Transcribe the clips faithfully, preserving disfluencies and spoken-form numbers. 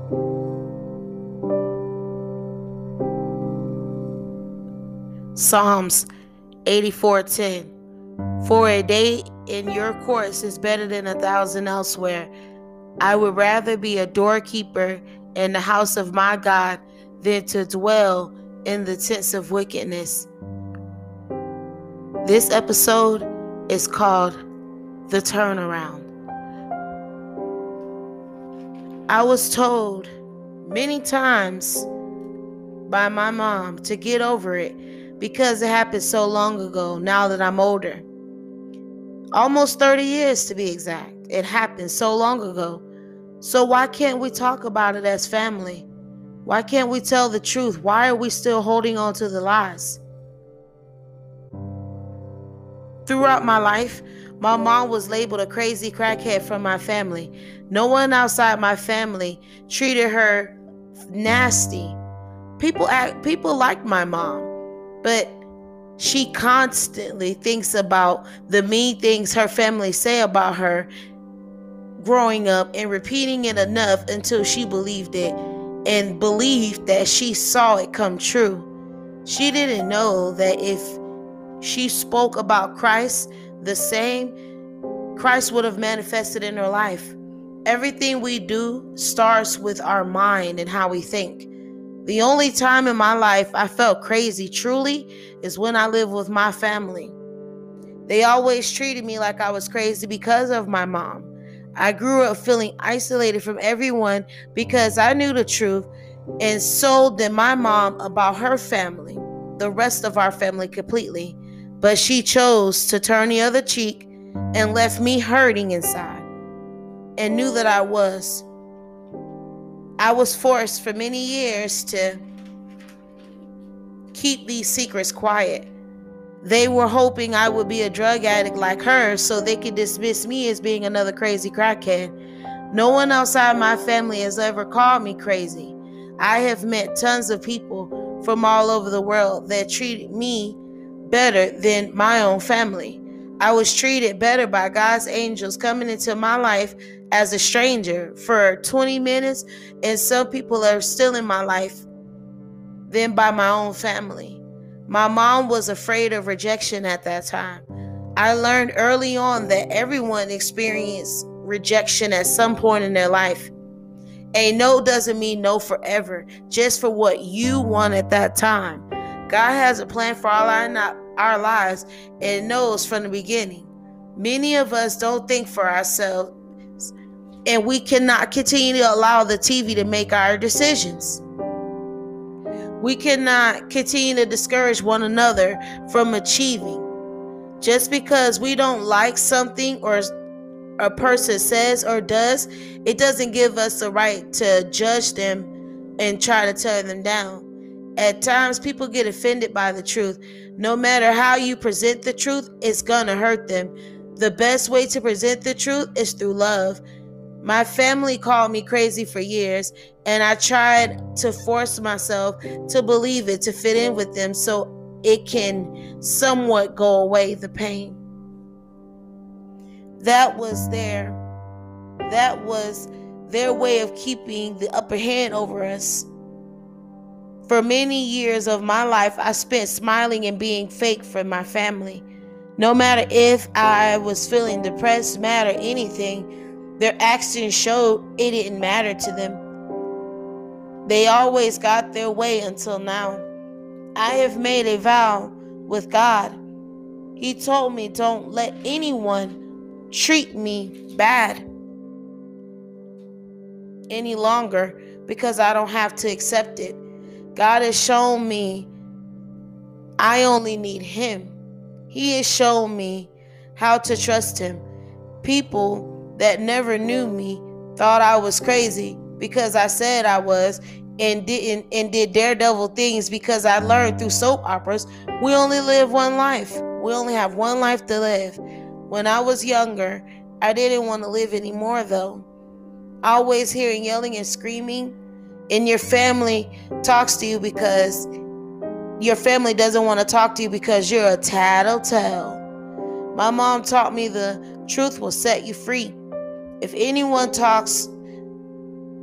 Psalms eighty-four ten. For a day in your courts is better than a thousand elsewhere. I would rather be a doorkeeper in the house of my God than to dwell in the tents of wickedness. This episode is called The Turnaround. I was told many times by my mom to get over it because it happened so long ago. Now that I'm older, almost thirty years to be exact, it happened so long ago. So why can't we talk about it as family? Why can't we tell the truth? Why are we still holding on to the lies? Throughout my life, my mom was labeled a crazy crackhead from my family. No one outside my family treated her nasty. People act, people like my mom, but she constantly thinks about the mean things her family say about her growing up and repeating it enough until she believed it and believed that she saw it come true. She didn't know that if she spoke about Christ the same, Christ would have manifested in her life. Everything we do starts with our mind and how we think. The only time in my life I felt crazy truly is when I lived with my family. They always treated me like I was crazy because of my mom. I grew up feeling isolated from everyone because I knew the truth, and so did my mom about her family, the rest of our family completely. But she chose to turn the other cheek and left me hurting inside, and knew that I was. I was forced for many years to keep these secrets quiet. They were hoping I would be a drug addict like her so they could dismiss me as being another crazy crackhead. No one outside my family has ever called me crazy. I have met tons of people from all over the world that treated me better than my own family. I was treated better by God's angels coming into my life as a stranger for twenty minutes, and some people are still in my life than by my own family. My mom was afraid of rejection at that time. I learned early on that everyone experienced rejection at some point in their life. A no doesn't mean no forever, just for what you want at that time. God has a plan for all our, not, our lives and knows from the beginning. Many of us don't think for ourselves, and we cannot continue to allow the T V to make our decisions. We cannot continue to discourage one another from achieving. Just because we don't like something or a person says or does, it doesn't give us the right to judge them and try to tear them down. At times, people get offended by the truth. No matter how you present the truth, it's gonna hurt them. The best way to present the truth is through love. My family called me crazy for years, and I tried to force myself to believe it, to fit in with them so it can somewhat go away, the pain. That was their, that was their way of keeping the upper hand over us. For many years of my life, I spent smiling and being fake for my family. No matter if I was feeling depressed, mad, or anything, their actions showed it didn't matter to them. They always got their way until now. I have made a vow with God. He told me don't let anyone treat me bad any longer because I don't have to accept it. God has shown me I only need Him. He has shown me how to trust Him. People that never knew me thought I was crazy because I said I was, and didn't and did daredevil things because I learned through soap operas we only live one life. We only have one life to live. When I was younger, I didn't want to live anymore though. Always hearing yelling and screaming, and your family talks to you because your family doesn't want to talk to you because you're a tattletale. My mom taught me the truth will set you free. If anyone talks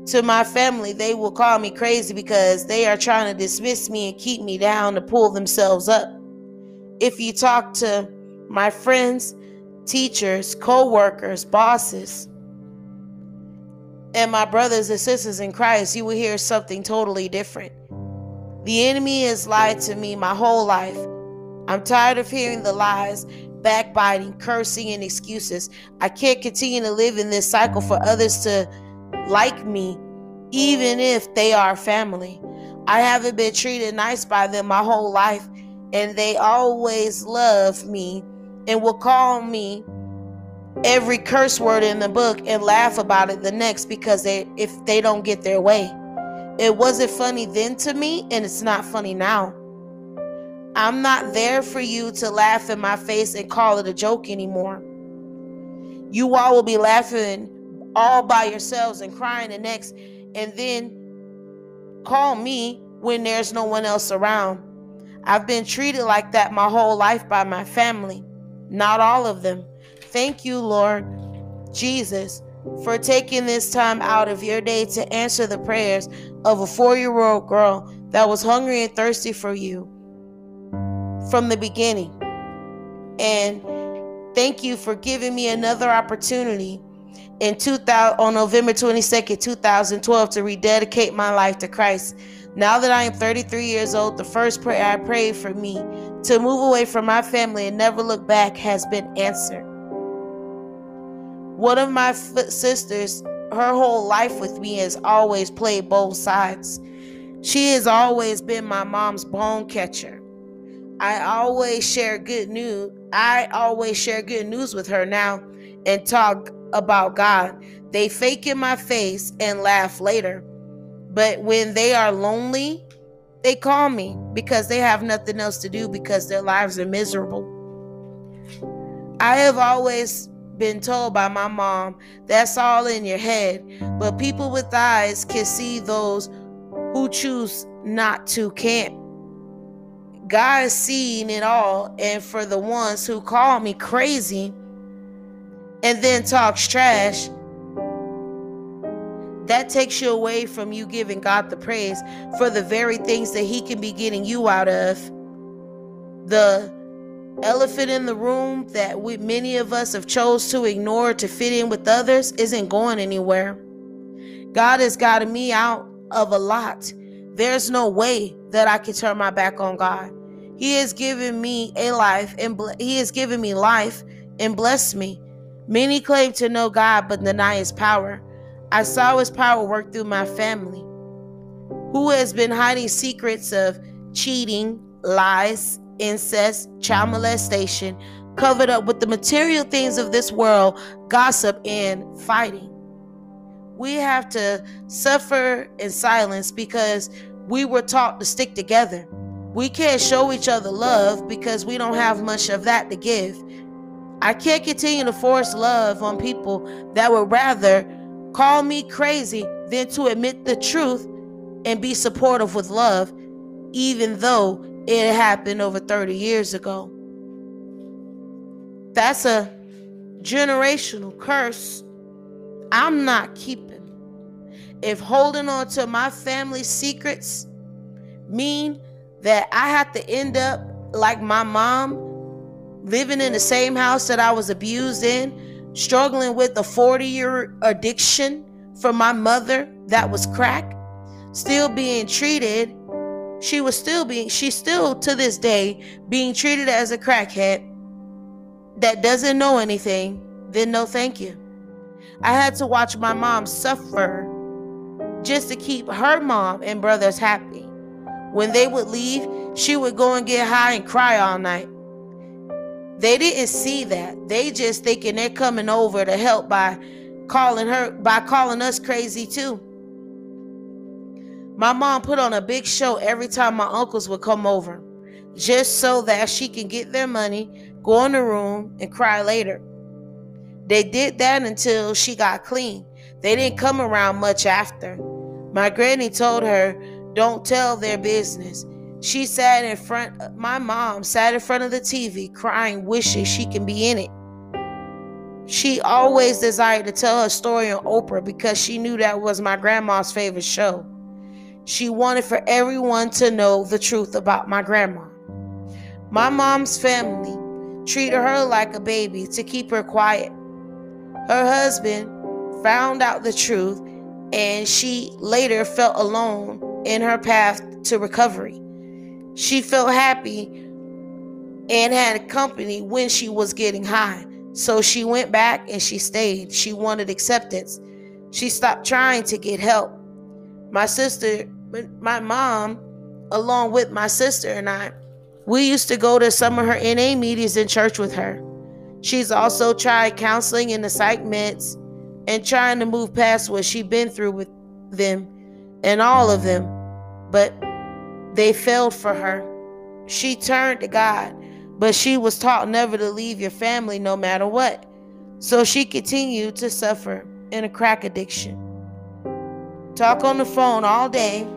To my family, they will call me crazy because they are trying to dismiss me and keep me down to pull themselves up. If you talk to my friends, teachers, co-workers, bosses, and my brothers and sisters in Christ, you will hear something totally different. The enemy has lied to me my whole life. I'm tired of hearing the lies, backbiting, cursing, and excuses. I can't continue to live in this cycle for others to like me, even if they are family. I haven't been treated nice by them my whole life, and they always love me and will call me every curse word in the book and laugh about it the next because they if they don't get their way. It wasn't funny then to me, and it's not funny now. I'm not there for you to laugh in my face and call it a joke anymore. You all will be laughing all by yourselves and crying the next, and then call me when there's no one else around. I've been treated like that my whole life by my family. Not all of them. Thank you, Lord Jesus, for taking this time out of your day to answer the prayers of a four-year-old girl that was hungry and thirsty for you from the beginning. And thank you for giving me another opportunity in two thousand on November twenty-second, twenty twelve to rededicate my life to Christ. Now that I am thirty-three years old, the first prayer I prayed for me to move away from my family and never look back has been answered. One of my f- sisters, her whole life with me, has always played both sides. She has always been my mom's bone catcher. I always share good news. I always share good news with her now and talk about God. They fake in my face and laugh later. But when they are lonely, they call me because they have nothing else to do because their lives are miserable. I have always been told by my mom, that's all in your head. But people with eyes can see, those who choose not to can't. God is seeing it all, and for the ones who call me crazy and then talks trash, that takes you away from you giving God the praise for the very things that he can be getting you out of. The elephant in the room that we many of us have chose to ignore to fit in with others isn't going anywhere. God has gotten me out of a lot. There's no way that I can turn my back on God. He has given me a life and ble- he has given me life and blessed me. Many claim to know God but deny his power. I saw his power work through my family, who has been hiding secrets of cheating, lies, incest, child molestation, covered up with the material things of this world, gossip, and fighting. We have to suffer in silence because we were taught to stick together. We can't show each other love because we don't have much of that to give. I can't continue to force love on people that would rather call me crazy than to admit the truth and be supportive with love, even though it happened over thirty years ago. That's a generational curse I'm not keeping. If holding on to my family's secrets mean that I have to end up like my mom, living in the same house that I was abused in, struggling with a forty-year addiction from my mother that was crack, still being treated, she was still being, she's still to this day being treated as a crackhead that doesn't know anything, then no thank you. I had to watch my mom suffer just to keep her mom and brothers happy. When they would leave, she would go and get high and cry all night. They didn't see that. They just thinking they're coming over to help by calling her, by calling us crazy too. My mom put on a big show every time my uncles would come over, just so that she can get their money, go in the room, and cry later. They did that until she got clean. They didn't come around much after. My granny told her, don't tell their business. She sat in front, my mom sat in front of the T V crying, wishing she can be in it. She always desired to tell her story on Oprah because she knew that was my grandma's favorite show. She wanted for everyone to know the truth about my grandma. My mom's family treated her like a baby to keep her quiet. Her husband found out the truth, and she later felt alone in her path to recovery. She felt happy and had company when she was getting high. So she went back and she stayed. She wanted acceptance. She stopped trying to get help. My sister, my mom, along with my sister and I, we used to go to some of her N A meetings in church with her. She's also tried counseling and the psych meds and trying to move past what she'd been through with them and all of them, but they failed for her. She turned to God, but she was taught never to leave your family no matter what. So she continued to suffer in a crack addiction. Talk on the phone all day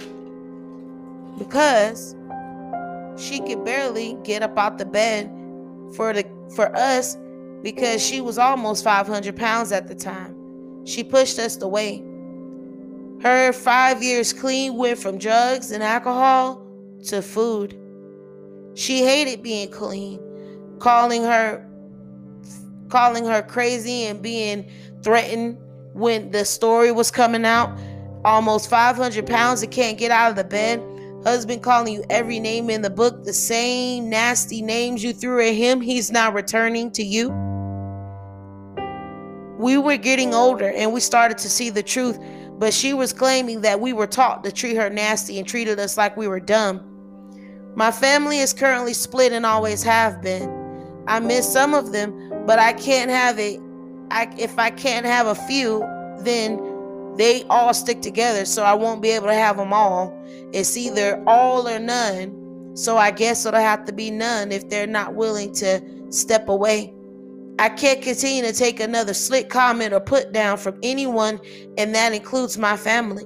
because she could barely get up out the bed for the for us because she was almost five hundred pounds at the time. She pushed us away. Her five years clean went from drugs and alcohol to food. She hated being clean, calling her calling her crazy and being threatened when the story was coming out. Almost five hundred pounds and can't get out of the bed. Husband calling you every name in the book, the same nasty names you threw at him, he's now returning to you. We were getting older and we started to see the truth, but she was claiming that we were taught to treat her nasty and treated us like we were dumb. My family is currently split and always have been. I miss some of them, but I can't have it. I, if I can't have a few, then they all stick together, so I won't be able to have them all. It's either all or none, so I guess it'll have to be none if they're not willing to step away. I can't continue to take another slick comment or put down from anyone, and that includes my family.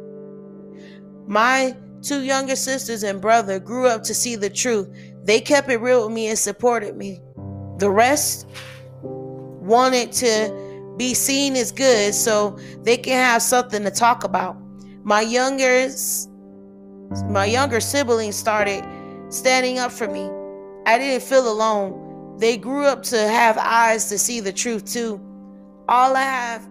My two younger sisters and brother grew up to see the truth. They kept it real with me and supported me. The rest wanted to be seen as good so they can have something to talk about. My younger, my younger siblings started standing up for me. I didn't feel alone. They grew up to have eyes to see the truth too. All I have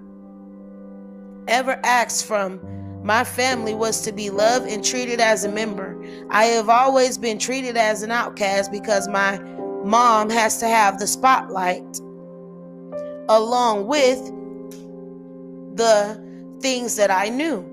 ever asked from my family was to be loved and treated as a member. I have always been treated as an outcast because my mom has to have the spotlight, along with the things that I knew.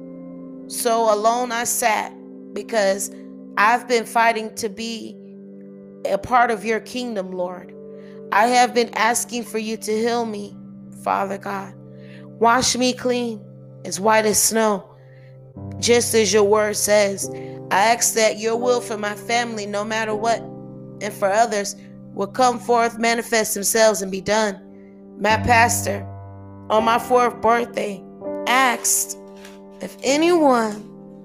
So alone I sat because I've been fighting to be a part of your kingdom, Lord. I have been asking for you to heal me, Father God. Wash me clean, as white as snow, just as your word says. I ask that your will for my family, no matter what, and for others, will come forth, manifest themselves, and be done. My pastor, on my fourth birthday, asked if anyone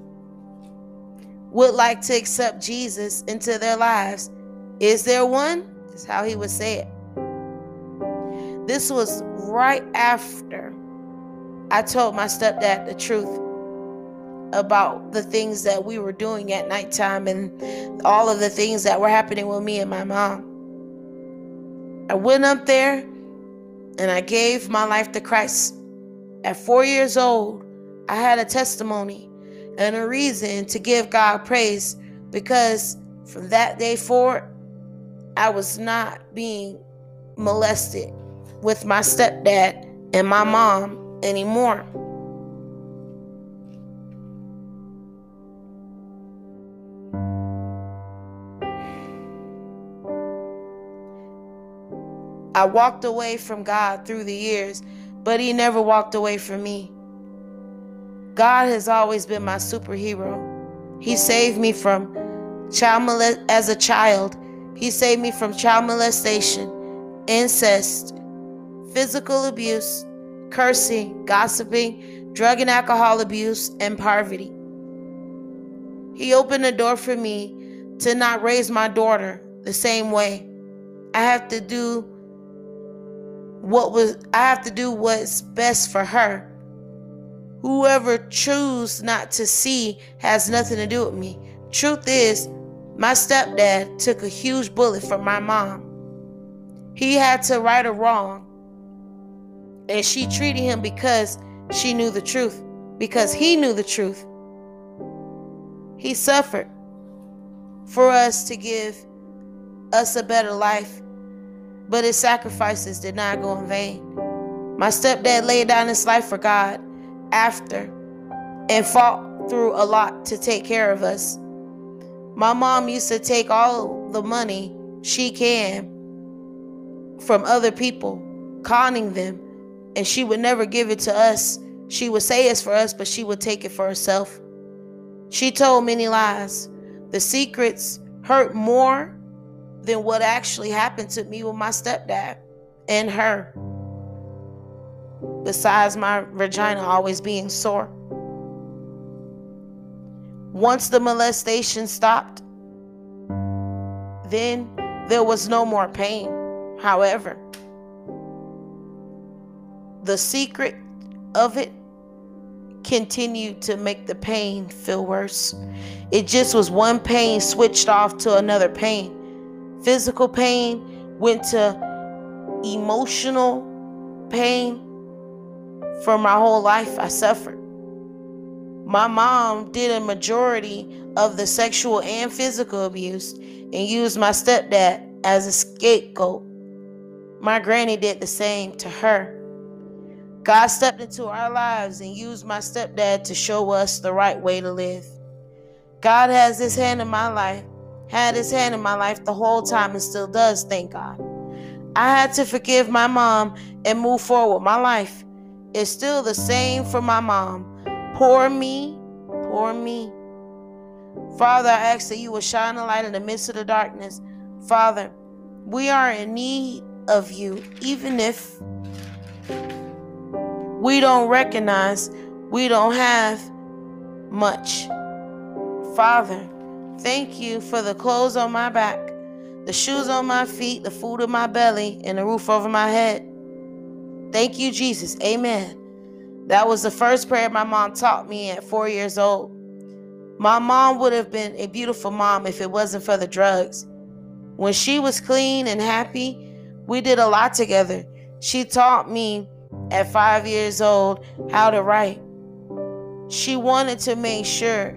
would like to accept Jesus into their lives. Is there one? That's how he would say it. This was right after I told my stepdad the truth about the things that we were doing at nighttime and all of the things that were happening with me and my mom. I went up there and I gave my life to Christ. At four years old, I had a testimony and a reason to give God praise, because from that day forward, I was not being molested with my stepdad and my mom anymore. I walked away from God through the years, but he never walked away from me. God has always been my superhero. He saved me from child molest as a child. He saved me from child molestation, incest, physical abuse, cursing, gossiping, drug and alcohol abuse, and poverty. He opened the door for me to not raise my daughter the same way. I have to do what was I have to do what's best for her. Whoever choose not to see has nothing to do with me. Truth is, my stepdad took a huge bullet for my mom. He had to right a wrong, and she treated him because she knew the truth, because he knew the truth. He suffered for us to give us a better life, but his sacrifices did not go in vain. My stepdad laid down his life for God after and fought through a lot to take care of us. My mom used to take all the money she can from other people, conning them, and she would never give it to us. She would say it's for us, but she would take it for herself. She told many lies. The secrets hurt more than what actually happened to me with my stepdad and her, besides my vagina always being sore. Once the molestation stopped, then there was no more pain. However, the secret of it continued to make the pain feel worse. It just was one pain switched off to another pain. Physical pain went to emotional pain. For my whole life, I suffered. My mom did a majority of the sexual and physical abuse and used my stepdad as a scapegoat. My granny did the same to her. God stepped into our lives and used my stepdad to show us the right way to live. God has his hand in my life, had his hand in my life the whole time and still does, thank God. I had to forgive my mom and move forward with my life. It's still the same for my mom. Poor me, poor me. Father, I ask that you will shine a light in the midst of the darkness. Father, we are in need of you, even if we don't recognize we don't have much. Father, thank you for the clothes on my back, the shoes on my feet, the food in my belly, and the roof over my head. Thank you, Jesus. Amen. That was the first prayer my mom taught me at four years old. My mom would have been a beautiful mom if it wasn't for the drugs. When she was clean and happy, we did a lot together. She taught me at five years old how to write. She wanted to make sure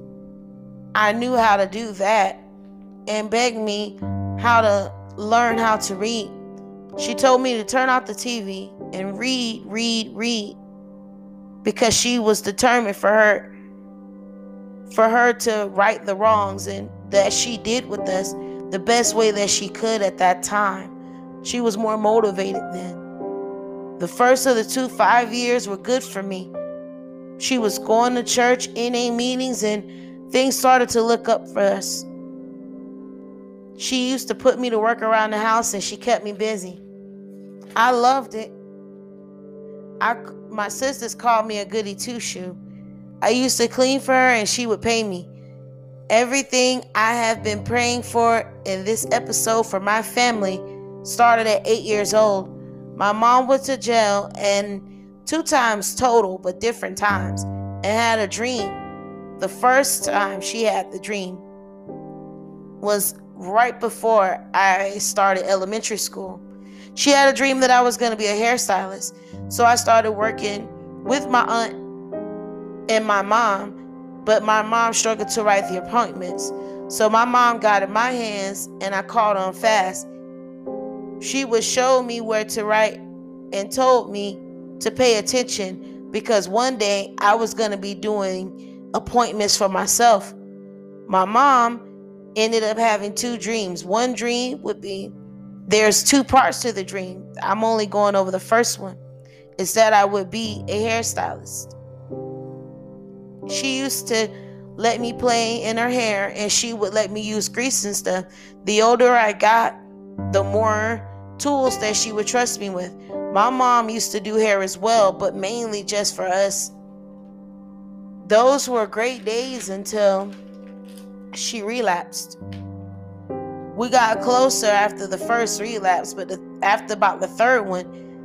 I knew how to do that and begged me how to learn how to read. She told me to turn off the T V and read, read, read, because she was determined for her for her to right the wrongs, and that she did with us the best way that she could at that time. She was more motivated then. The first of the two five years were good for me. She was going to church, N A meetings, and things started to look up for us. She used to put me to work around the house, and she kept me busy. I loved it. I, my sisters called me a goody two-shoe. I used to clean for her, and she would pay me. Everything I have been praying for in this episode for my family started at eight years old. My mom went to jail, and two times total, but different times, and had a dream. The first time she had the dream was right before I started elementary school. She had a dream that I was going to be a hairstylist. So I started working with my aunt and my mom, but my mom struggled to write the appointments. So my mom got in my hands, and I caught on fast. She would show me where to write and told me to pay attention, because one day I was going to be doing appointments for myself. My mom ended up having two dreams. One dream would be, there's two parts to the dream. I'm only going over the first one. It's that I would be a hairstylist. She used to let me play in her hair, and she would let me use grease and stuff. The older I got, the more tools that she would trust me with. My mom used to do hair as well, but mainly just for us. Those were great days until she relapsed. We got closer after the first relapse, but the, after about the third one,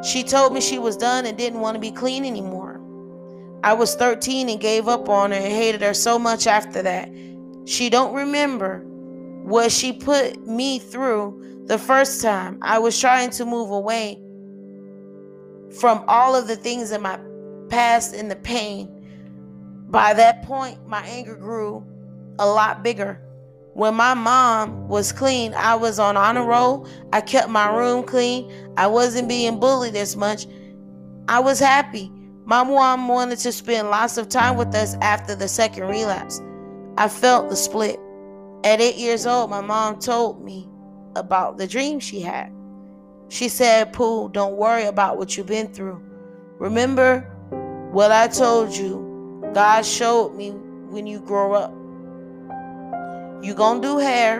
She told me she was done and didn't want to be clean anymore. I was thirteen and gave up on her and hated her so much after that. She don't remember what she put me through the first time. I was trying to move away from all of the things in my past and the pain. By that point, my anger grew a lot bigger. When my mom was clean, I was on honor roll. I kept my room clean. I wasn't being bullied as much. I was happy. My mom wanted to spend lots of time with us after the second relapse. I felt the split. At eight years old, my mom told me about the dream she had. She said, "Pooh, don't worry about what you've been through. Remember what I told you God showed me when you grow up. You gonna do hair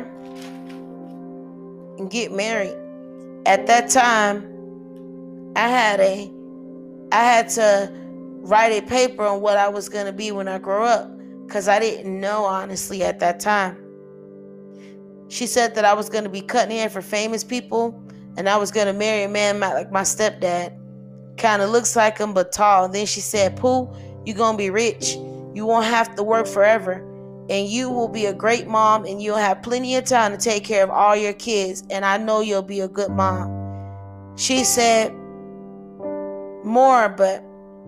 and get married." At that time, I had a I had to write a paper on what I was going to be when I grow up, because I didn't know, honestly, at that time. She said that I was going to be cutting hair for famous people, and I was going to marry a man like my stepdad. Kind of looks like him, but tall. And then she said, "Pooh, you're going to be rich. You won't have to work forever, and you will be a great mom, and you'll have plenty of time to take care of all your kids, and I know you'll be a good mom." She said more, but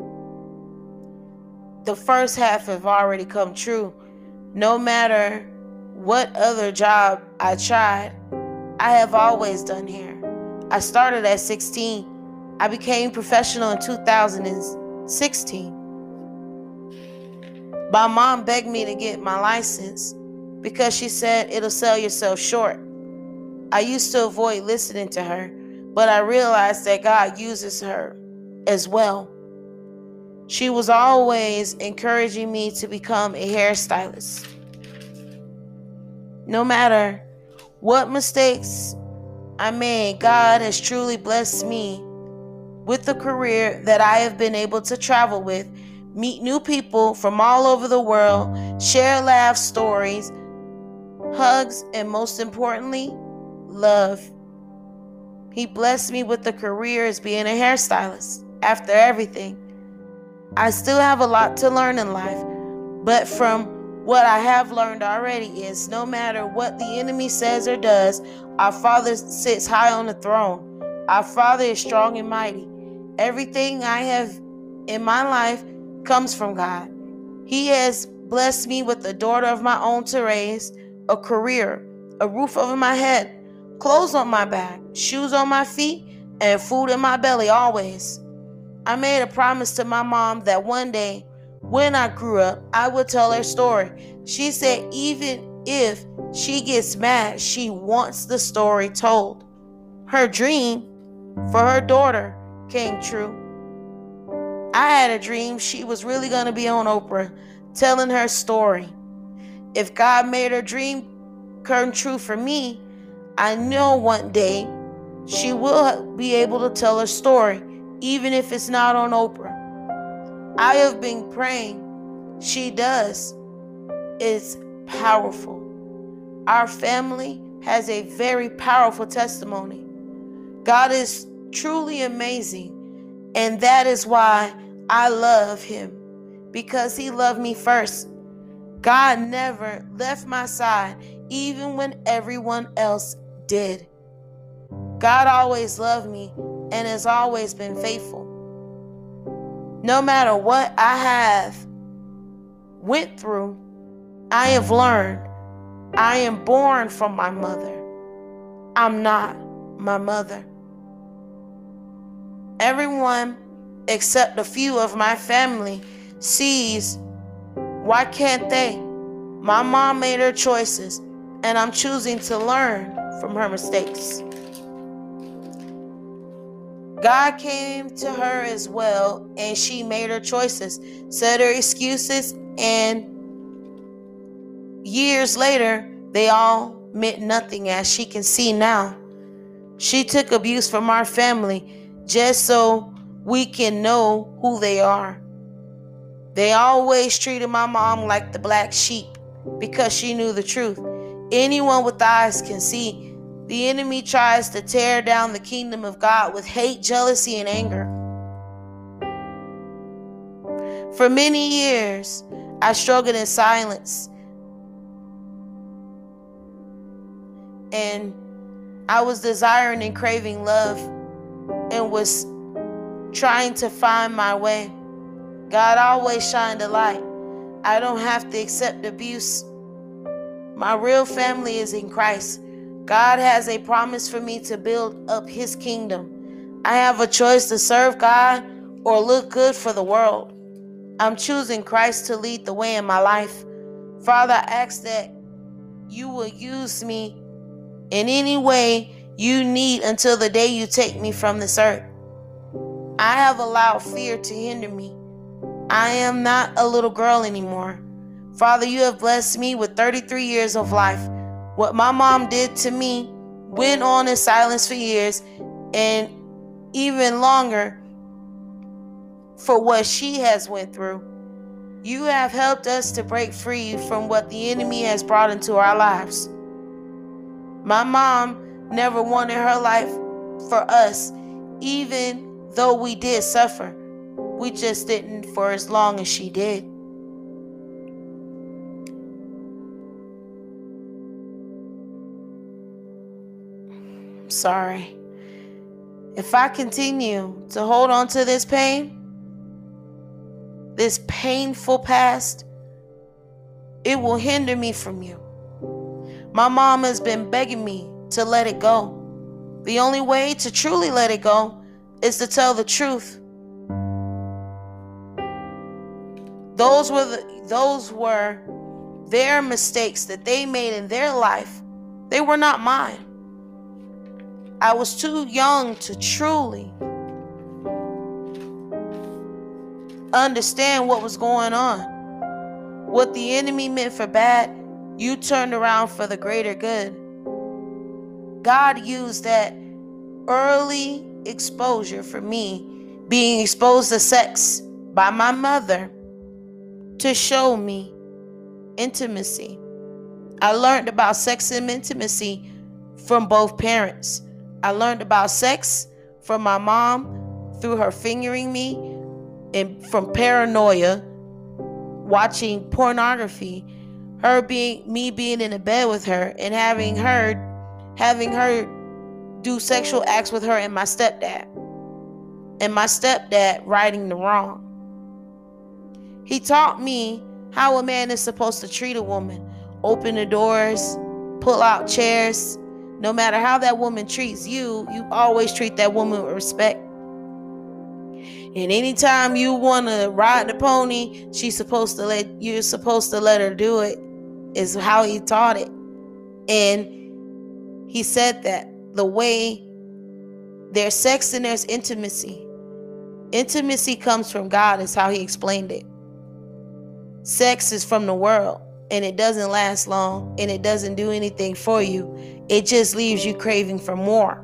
the first half have already come true. No matter what other job I tried, I have always done hair. I started at sixteen. I became professional in two thousand sixteen. My mom begged me to get my license because she said it'll sell yourself short. I used to avoid listening to her, but I realized that God uses her as well. She was always encouraging me to become a hairstylist. No matter what mistakes I made, God has truly blessed me with a career that I have been able to travel with, meet new people from all over the world, share laugh stories, hugs, and most importantly, love. He blessed me with a career as being a hairstylist. After everything, I still have a lot to learn in life, but from what I have learned already is no matter what the enemy says or does, our Father sits high on the throne. Our Father is strong and mighty. Everything I have in my life comes from God. He has blessed me with a daughter of my own to raise, a career, a roof over my head, clothes on my back, shoes on my feet, and food in my belly always. I made a promise to my mom that one day, when I grew up, I would tell her story. She said even if she gets mad, she wants the story told. Her dream for her daughter came true. I had a dream she was really going to be on Oprah, telling her story. If God made her dream come true for me, I know one day she will be able to tell her story, even if it's not on Oprah. I have been praying she does. It's powerful. Our family has a very powerful testimony. God is truly amazing, and that is why I love him, because he loved me first. God never left my side, even when everyone else did. God always loved me and has always been faithful. No matter what I have went through, I have learned I am born from my mother. I'm not my mother. Everyone except a few of my family sees, why can't they? My mom made her choices, and I'm choosing to learn from her mistakes. God came to her as well, and she made her choices, said her excuses, and years later, they all meant nothing, as she can see now. She took abuse from our family just so we can know who they are. They always treated my mom like the black sheep because she knew the truth. Anyone with eyes can see The enemy tries to tear down the kingdom of God with hate, jealousy, and anger. For many years, I struggled in silence, and I was desiring and craving love and was trying to find my way. God always shined a light. I don't have to accept abuse. My real family is in Christ. God has a promise for me to build up His kingdom. I have a choice to serve God or look good for the world. I'm choosing Christ to lead the way in my life. Father, I ask that you will use me in any way you need until the day you take me from this earth. I have allowed fear to hinder me. I am not a little girl anymore. Father, you have blessed me with thirty-three years of life. What my mom did to me went on in silence for years, and even longer for what she has went through. You have helped us to break free from what the enemy has brought into our lives. My mom never wanted her life for us, even though we did suffer. We just didn't for as long as she did. I'm sorry. If I continue to hold on to this pain, this painful past, it will hinder me from you. My mom has been begging me to let it go. The only way to truly let it go is to tell the truth. Those were the, those were their mistakes that they made in their life. They were not mine. I was too young to truly understand what was going on. What the enemy meant for bad, you turned around for the greater good. God used that early exposure for me, being exposed to sex by my mother, to show me intimacy. I learned about sex and intimacy from both parents. I learned about sex from my mom through her fingering me, and from paranoia, watching pornography, her being me being in a bed with her and having her having her do sexual acts with her and my stepdad. And my stepdad righting the wrong. He taught me how a man is supposed to treat a woman. Open the doors, pull out chairs. No matter how that woman treats you, you always treat that woman with respect. And anytime you want to ride the pony, she's supposed to let you're supposed to let her do it, is how he taught it. And he said that the way there's sex and there's intimacy. Intimacy comes from God, is how he explained it. Sex is from the world, and it doesn't last long, and it doesn't do anything for you. It just leaves you craving for more.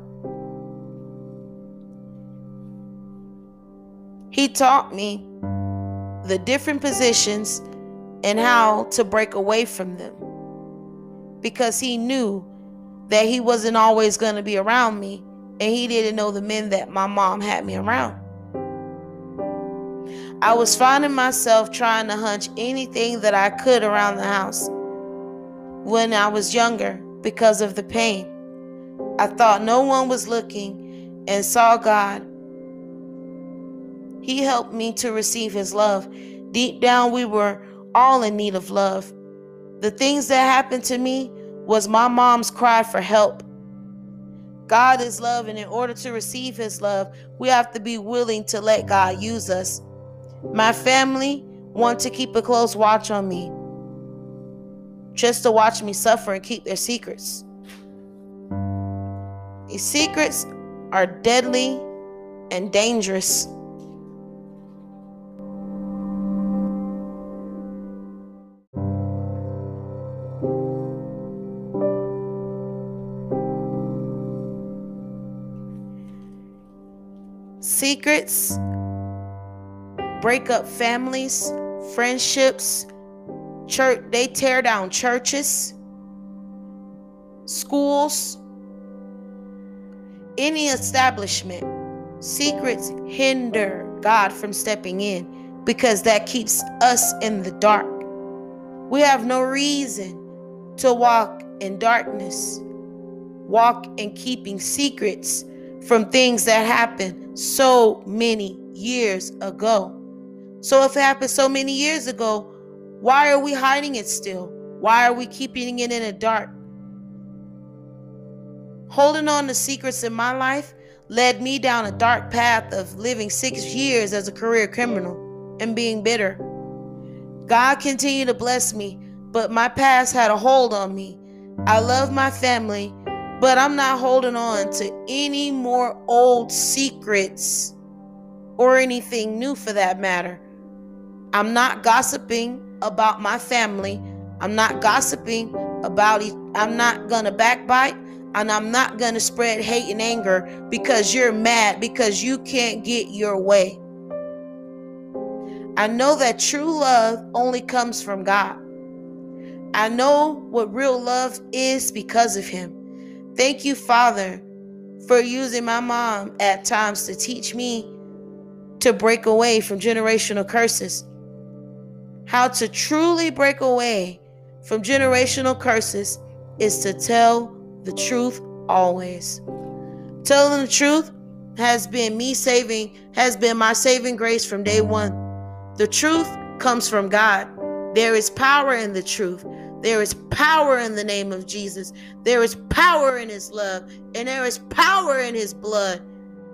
He taught me the different positions and how to break away from them, because he knew that he wasn't always going to be around me, and he didn't know the men that my mom had me around. I was finding myself trying to hunch anything that I could around the house when I was younger because of the pain. I thought no one was looking and saw God. He helped me to receive his love. Deep down, we were all in need of love. The things that happened to me was my mom's cry for help. God is love, and in order to receive his love, we have to be willing to let God use us. My family want to keep a close watch on me, just to watch me suffer and keep their secrets. These secrets are deadly and dangerous. Secrets break up families, friendships, church. They tear down churches, schools, any establishment. Secrets hinder God from stepping in because that keeps us in the dark. We have no reason to walk in darkness, walk in keeping secrets from things that happened so many years ago. So if it happened so many years ago, why are we hiding it still? Why are we keeping it in the dark? Holding on to secrets in my life led me down a dark path of living six years as a career criminal and being bitter. God continued to bless me, but my past had a hold on me. I love my family, but I'm not holding on to any more old secrets or anything new for that matter. I'm not gossiping about my family. I'm not gossiping about it. I'm not going to backbite, and I'm not going to spread hate and anger because you're mad because you can't get your way. I know that true love only comes from God. I know what real love is because of Him. Thank you, Father, for using my mom at times to teach me to break away from generational curses. How to truly break away from generational curses is to tell the truth always. Telling the truth has been me saving, has been my saving grace from day one. The truth comes from God. There is power in the truth. There is power in the name of Jesus. There is power in His love, and there is power in His blood.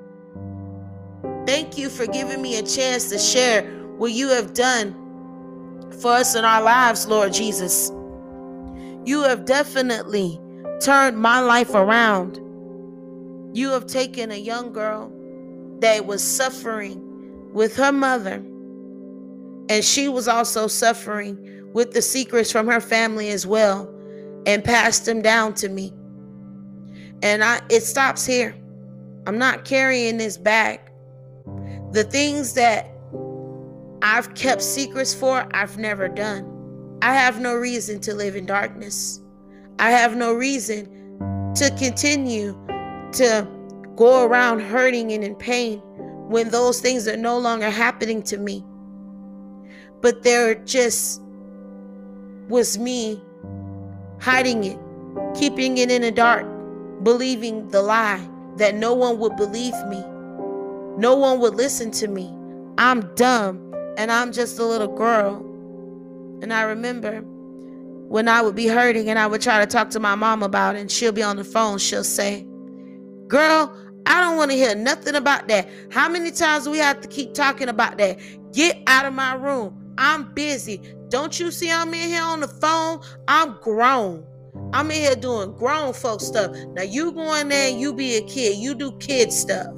Thank you for giving me a chance to share what you have done for us in our lives, Lord Jesus. You have definitely turned my life around. You have taken a young girl that was suffering with her mother, and she was also suffering with the secrets from her family as well, and passed them down to me. And I it stops here. I'm not carrying this bag. The things that I've kept secrets for, I've never done. I have no reason to live in darkness. I have no reason to continue to go around hurting and in pain when those things are no longer happening to me. But there just was me hiding it, keeping it in the dark, believing the lie that no one would believe me. No one would listen to me. I'm dumb and I'm just a little girl. And I remember when I would be hurting and I would try to talk to my mom about it, and she'll be on the phone, she'll say, "Girl, I don't want to hear nothing about that. How many times do we have to keep talking about that? Get out of my room. I'm busy. Don't you see I'm in here on the phone? I'm grown. I'm in here doing grown folk stuff. Now you go in there and you be a kid. You do kid stuff."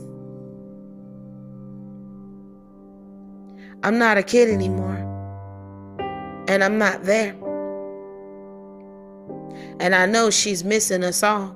I'm not a kid anymore. And I'm not there. And I know she's missing us all.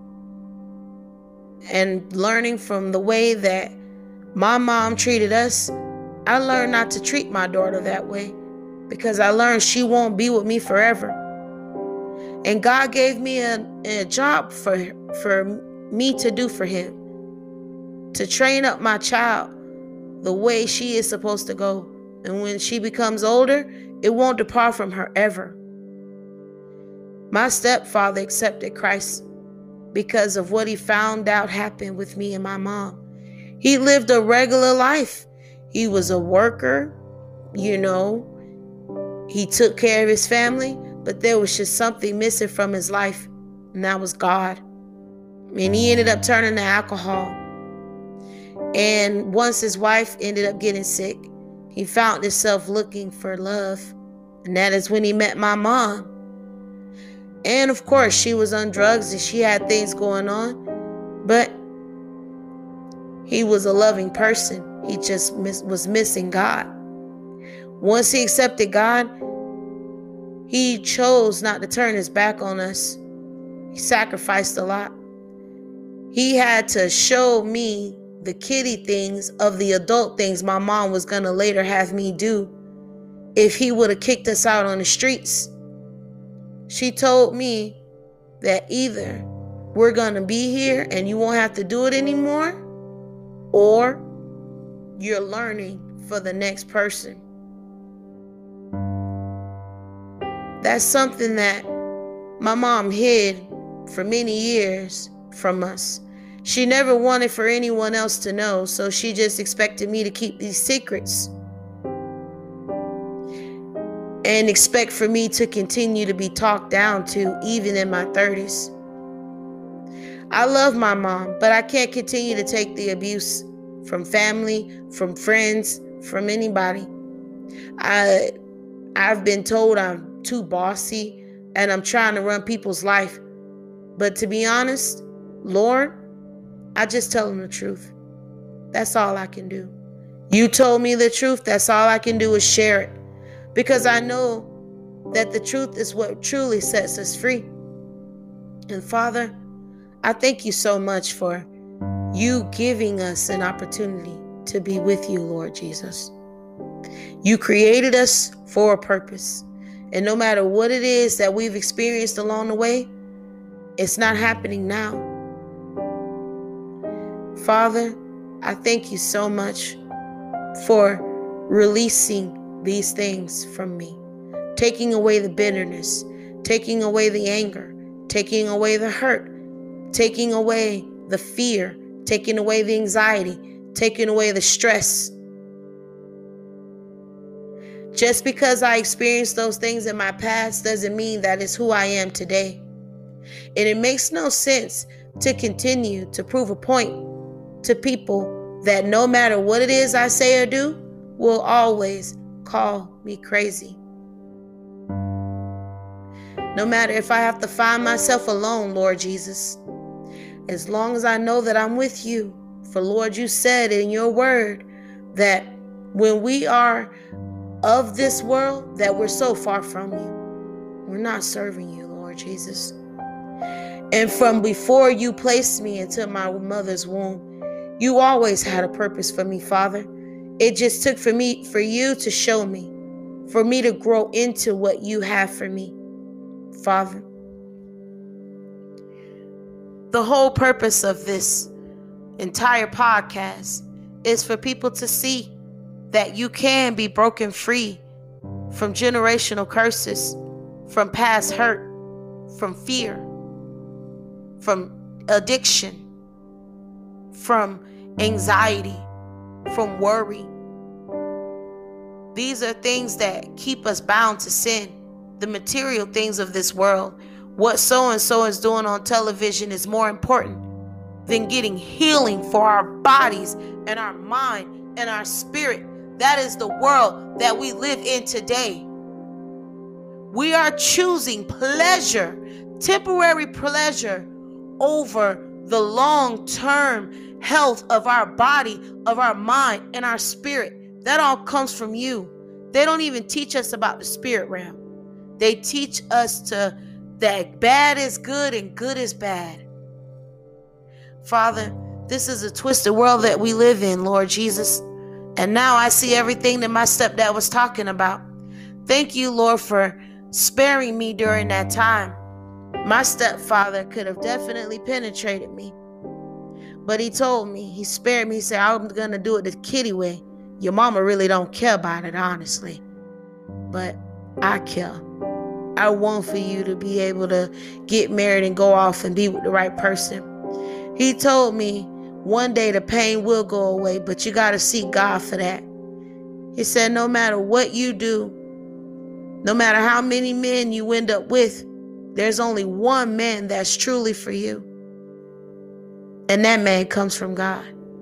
And learning from the way that my mom treated us, I learned not to treat my daughter that way, because I learned she won't be with me forever. And God gave me a, a job for, for me to do for Him, to train up my child the way she is supposed to go. And when she becomes older, it won't depart from her ever. My stepfather accepted Christ because of what he found out happened with me and my mom. He lived a regular life. He was a worker, you know. He took care of his family, but there was just something missing from his life, and that was God. And he ended up turning to alcohol. And once his wife ended up getting sick, he found himself looking for love. And that is when he met my mom. And of course, she was on drugs and she had things going on. But he was a loving person. He just miss, was missing God. Once he accepted God, he chose not to turn his back on us. He sacrificed a lot. He had to show me the kiddie things of the adult things my mom was going to later have me do if he would have kicked us out on the streets. She told me that either we're going to be here and you won't have to do it anymore, or you're learning for the next person. That's something that my mom hid for many years from us. She never wanted for anyone else to know, so she just expected me to keep these secrets and expect for me to continue to be talked down to even in my thirties. I love my mom, but I can't continue to take the abuse from family, from friends, from anybody. I, I've been told I'm too bossy and I'm trying to run people's life. But to be honest, Lord, I just tell them the truth. That's all I can do. You told me the truth. That's all I can do is share it. Because I know that the truth is what truly sets us free. And Father, I thank you so much for you giving us an opportunity to be with you, Lord Jesus. You created us for a purpose. And no matter what it is that we've experienced along the way, it's not happening now. Father, I thank you so much for releasing these things from me, taking away the bitterness, taking away the anger, taking away the hurt, taking away the fear, taking away the anxiety, taking away the stress. Just because I experienced those things in my past doesn't mean that it's who I am today. And it makes no sense to continue to prove a point to people that no matter what it is I say or do, will always call me crazy. No matter if I have to find myself alone, Lord Jesus, as long as I know that I'm with you. For Lord, you said in your word that when we are of this world, that we're so far from you. We're not serving you, Lord Jesus. And from before you placed me into my mother's womb, you always had a purpose for me, Father. It just took for me, for you to show me, for me to grow into what you have for me, Father. The whole purpose of this entire podcast is for people to see that you can be broken free from generational curses, from past hurt, from fear, from addiction, from anxiety, from worry. These are things that keep us bound to sin. The material things of this world. What so-and-so is doing on television is more important than getting healing for our bodies and our mind and our spirit. That is the world that we live in today. We are choosing pleasure, temporary pleasure, over the long-term health of our body, of our mind, and our spirit. That all comes from you. They don't even teach us about the spirit realm. They teach us to that bad is good and good is bad. Father, this is a twisted world that we live in, Lord Jesus. And now I see everything that my stepdad was talking about. Thank you, Lord, for sparing me during that time. My stepfather could have definitely penetrated me. But he told me, he spared me. He said, I'm going to do it the kiddie way. Your mama really don't care about it, honestly. But I care. I want for you to be able to get married and go off and be with the right person. He told me one day the pain will go away, but you got to seek God for that. He said, no matter what you do, no matter how many men you end up with, there's only one man that's truly for you. And that man comes from God.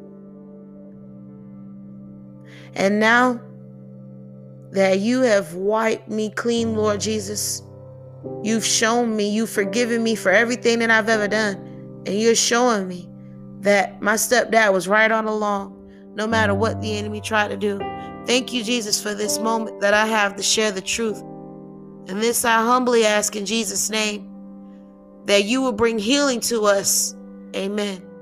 And now that you have wiped me clean, Lord Jesus, you've shown me, you've forgiven me for everything that I've ever done. And you're showing me that my stepdad was right on along, no matter what the enemy tried to do. Thank you, Jesus, for this moment that I have to share the truth. And this I humbly ask in Jesus' name, that you will bring healing to us. Amen.